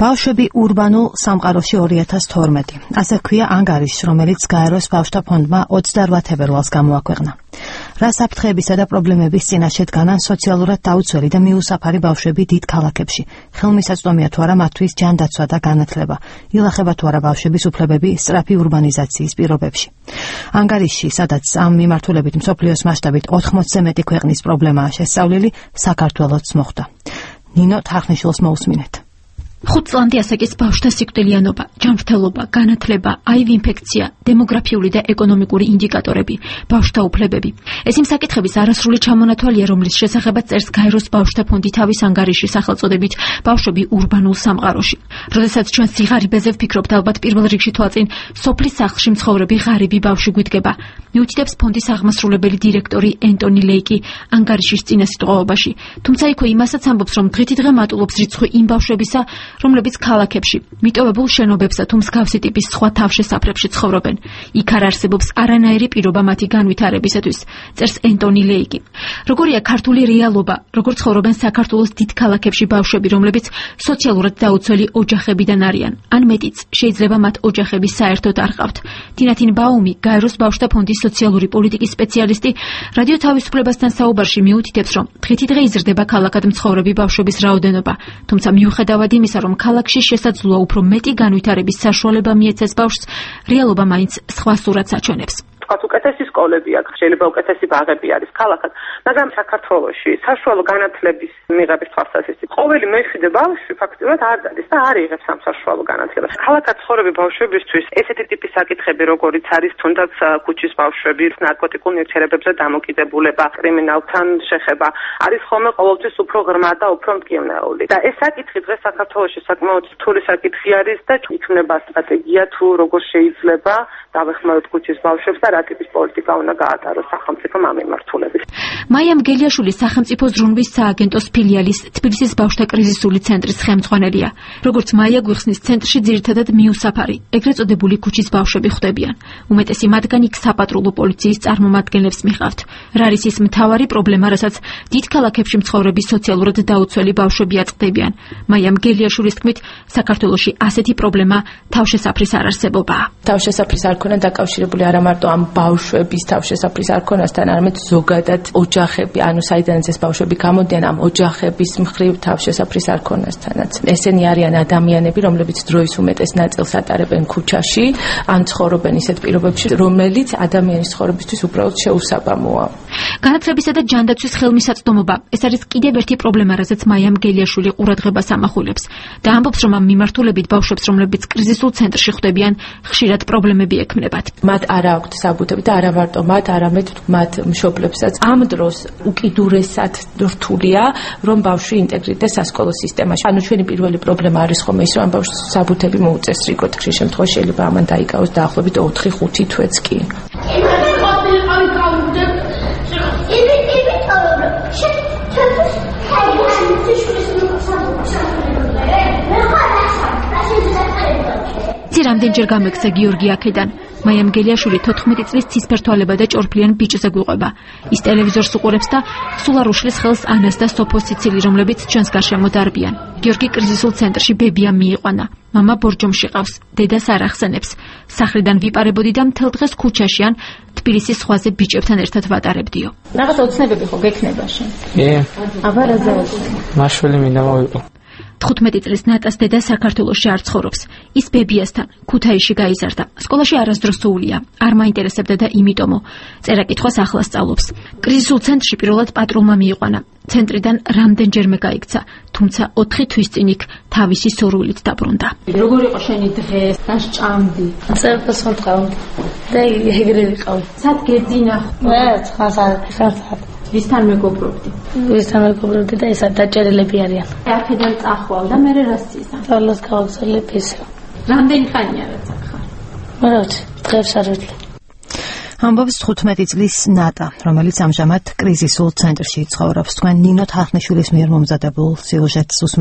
ბავშვები ურბანულ სამყაროში 2012. ასე ქვია ანგარიშს, რომელიც გაეროს ბავშვთა ფონდმა 28 თებერვალს გამოაქვეყნა. რა საფრთხეებისა და პრობლემების წინაშე დგანან სოციალურად დაუცველი და მიუსაფარი ბავშვები დიდ ქალაქებში. ხელმისაწვდომია თუ არა მათთვის ჯანდაცვა და განათლება. ილახება თუ არა ბავშვების უფლებები სწრაფი ურბანიზაციის პირობებში. ანგარიშში, სადაც ამ მიმართულებით მსოფლიოს მასშტაბით 80-ზე მეტი ქვეყნის პრობლემაა შესწავლილი, საქართველოც მოხვდა. ნინო თახნიშვილს მოусმინეთ. 5 წლამდე ასაკის ბავშვთა სიკვდილიანობა, ჯანმრთელობა, განათლება, აივ ინფექცია, დემოგრაფიული და ეკონომიკური ინდიკატორები, ბავშვთა უფლებები. ეს იმ საკითხების არასრული ჩამონათვალია, რომლის შესახებაც წერს გაეროს ბავშვთა ფონდი თავის ანგარიში სახელწოდებით ბავშვები ურბანულ სამყაროში. როდესაც ჩვენ სიღარიბეზე ვფიქრობთ, ალბათ პირველ რიგში თვალწინ სოფლის სახლში მცხოვრები ღარიბი ბავშვი გვიდგება. მიუთითებს ფონდის აღმასრულებელი დირექტორი ენტონი ლეიკი ანგარიშის წინასიტყვაობაში. თუმცა იქვე იმასაც ამბობს, რომ დღითიდღე მატულობს რიცხვი იმ ბავშვებისა, რომლებიც ქალაქებში, მიტოვებულ შენობებსა თუ მსგავსი ტიპის სხვა თავშესაფრებში ცხოვრობენ. იქ არ არსებობს არანაირი პირობა მათი განვითარებისათვის, წერს ენტონი ლეიკი. როგორია ქართული რეალობა, როგორ ცხოვრობენ საქართველოს დიდ ქალაქებში ბავშვები, რომლებიც სოციალურად დაუცველი ოჯახებიდან არიან, ან მეტიც, შეიძლება მათ ოჯახები საერთოდ არ ყავთ. თინათინ ბაუმი, გაეროს ბავშვთა ფონდის სოციალური პოლიტიკის სპეციალისტი, რადიო თავისუფლებასთან საუბარში მიუთითებს, რომ დღითიდღე იზრდება ქალაქად მცხოვრები ბავშვების რაოდენობა, თუმცა მიუხედავად იმისა, რომ ქალაქში შესაძლოა უფრო მეტი განვითარების საშუალება მიეცეს ბავშვს, რეალობა მაინც სხვა სურათს აჩვენებს. უკეთესი სკოლები აქვს, შეიძლება უკეთესი ბაღები არის ქალაქად, მაგრამ საქართველოში საშუალო განათლების მიღების თვალსაზრისით ყოველი მეხიდე ბავშვი ფაქტიურად არ დადის და არ იღებს ამ საშუალო განათლებას. ქალაქად ცხოვრები ბავშვებისთვის ესეთი ტიპის საკითხები, როგორიც არის თუნდაც ქუჩის ბავშვები, ნარკოტიკულ ნივთიერებებზე დამოკიდებულება, კრიმინალთან შეხება, არის ხოლმე ყოველთვის უფრო ღრმა და უფრო მტკივნეული. და ეს საკითხი დღეს საქართველოში საკმაოდ რთული საკითხი არის და იქნება სტრატეგია თუ როგორ შეიძლება დავეხმაროთ ქუჩის ბავშვებს და რა ტიპის პოლიტიკა უნდა გაატაროს სახელმწიფომ ამ მიმართულებით. მაია მგელიაშვილი სახელმწიფო ზრუნვის სააგენტოს ფილიალის თბილისის ბავშვთა კრიზისული ცენტრის ხელმძღვანელია. როგორც მაია გვიხსნის, ცენტრში ძირითადად მიუსაფარი, ეგრეთ წოდებული ქუჩის ბავშვები ხვდებიან. უმეტესი მათგანი იქ საპატრულო პოლიციის წარმომადგენლებს მიყავთ. რა არის ის მთავარი პრობლემა, რასაც დიდ ქალაქებში მცხოვრები სოციალურად დაუცველი ბავშვები აწყდებიან? მაია მგელიაშვილის თქმით, საქართველოში ასეთი პრობლემა თავშესაფრის არარსებობაა. თავშესაფრის არ ქონა დაკავშირებული არა მარტო ამ ბავშვების თავშესაფრის არ ქონასთან, არამედ ზოგადად ოჯახები, ანუ საიდანაც ეს ბავშვები გამოდიან, ამ ოჯახების მხრივ თავშესაფრის არ ქონასთანაც. ესენი არიან ადამიანები, რომლებიც დროის უმეტეს ნაწილს ატარებენ ქუჩაში, ან ცხოვრობენ ისეთ პირობებში, რომელიც ადამიანის ცხოვრებისთვის უბრალოდ შეუსაბამოა. განათლებისა და ჯანდაცვის ხელმისაწვდომობა, ეს არის კიდევ ერთი პრობლემა, რასაც მაია მგელიაშვილი ყურადღებას ამახვილებს და ამბობს, რომ ამ მიმართულებით ბავშვებს, რომლებიც კრიზისულ ცენტრში ხვდებიან, ხშირად პრობლემები ექმნებათ. მათ არ აქვთ საბუთები და არა მარტო მათ, არამედ მათ მშობლებსაც. ამ დროს უკიდურესად რთულია, რომ ბავშვი ინტეგრირდეს სასკოლო სისტემაში. ანუ ჩვენი პირველი პრობლემა არის ხოლმე ის, რომ ამ ბავშვს საბუთები მოუწესრიგოთ. ხშირ შემთხვევაში შეიძლება ამან დაიკავოს დაახლოებით 4-5 თვეც კი. რამდენჯერ გამექცა გიორგი აქედან. მაია მგელიაშვილი 14 წლის ცისფერთვალება და ჭორფლიან ბიჭზე გვიყვება. ის ტელევიზორს უყურებს და სულ არ უშლის ხელს ანას და სოფოს სიცილი, რომლებიც ჩვენს გარშემო დარბიან. გიორგი კრიზისულ ცენტრში ბებია მიიყვანა. მამა ბორჯომში ყავს, დედას არ ახსენებს. სახლიდან ვიპარებოდი და მთელ დღეს ქუჩაში ან თბილისის ზღვაზე ბიჭებთან ერთად ვატარებდიო. რაღაც ოცნებები ხო გექნება შენ? აბა რა ზავი? მაშველი მინდა მოვიყო. 15 წლის ნატას დედა საქართველოში არ ცხოვრობს. ის ბებიასთან ქუთაისში გაიზარდა. სკოლაში არასდროს სულია. არ მაინტერესებდა და იმიტომო წერა-კითხვას ახლა სწავლობს. კრიზისულ ცენტრში პირველად პატრულმა მიიყვანა. ცენტრიდან რამდენჯერმე გაიქცა, თუმცა 4 თვის წინ იქ თავისი სურვილით დაბრუნდა. როგორ იყო შენი დღე? გასჭამდი. წერას ხავდი და ეგრე ვიყავი. სად გეძინა? მე 9 საათი. ვისთან მეგობრობდი? ვისთან მეგობრობდი და ესა დაჭერილები არიან. აქედან წახვალ და მე რა სცისა? თვალოს გავაგზავნე ისე. რამდენი ხანია რაც ახარ? მეროც დღეს არ ვიტყვი. ამბობს 15 წლის ნატა, რომელიც ამჟამად კრიზისულ ცენტრში ცხოვრობს. თქვენ ნინო თახნიშვილის მიერ მომზადებულ სიუჟეტს